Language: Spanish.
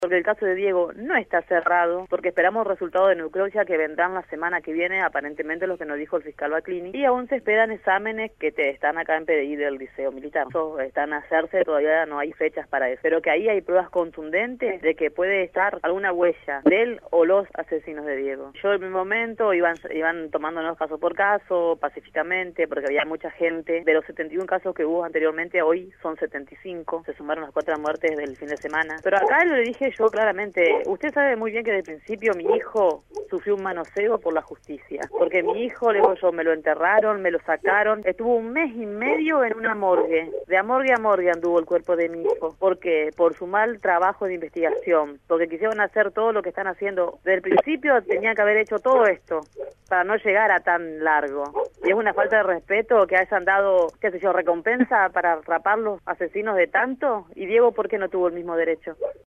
Porque el caso de Diego no está cerrado, porque esperamos resultados de necropsia que vendrán la semana que viene, aparentemente lo que nos dijo el fiscal Baclini, y aún se esperan exámenes que están acá en PDI del Liceo Militar. Están a hacerse, todavía no hay fechas para eso, pero que ahí hay pruebas contundentes de que puede estar alguna huella de él o los asesinos de Diego. Yo en mi momento iban tomándonos caso por caso, pacíficamente, porque había mucha gente. De los 71 casos que hubo anteriormente, hoy son 75, se sumaron las 4 muertes del fin de semana. Pero acá le dije yo claramente, usted sabe muy bien que desde el principio mi hijo sufrió un manoseo por la justicia, porque mi hijo, le digo yo, me lo enterraron, me lo sacaron, estuvo 1 mes y medio en una morgue, de morgue a morgue anduvo el cuerpo de mi hijo, porque por su mal trabajo de investigación, porque quisieron hacer todo lo que están haciendo, desde el principio tenían que haber hecho todo esto, para no llegar a tan largo, y es una falta de respeto que hayan dado, qué sé yo, recompensa para atrapar los asesinos de tanto, y Diego, ¿por qué no tuvo el mismo derecho?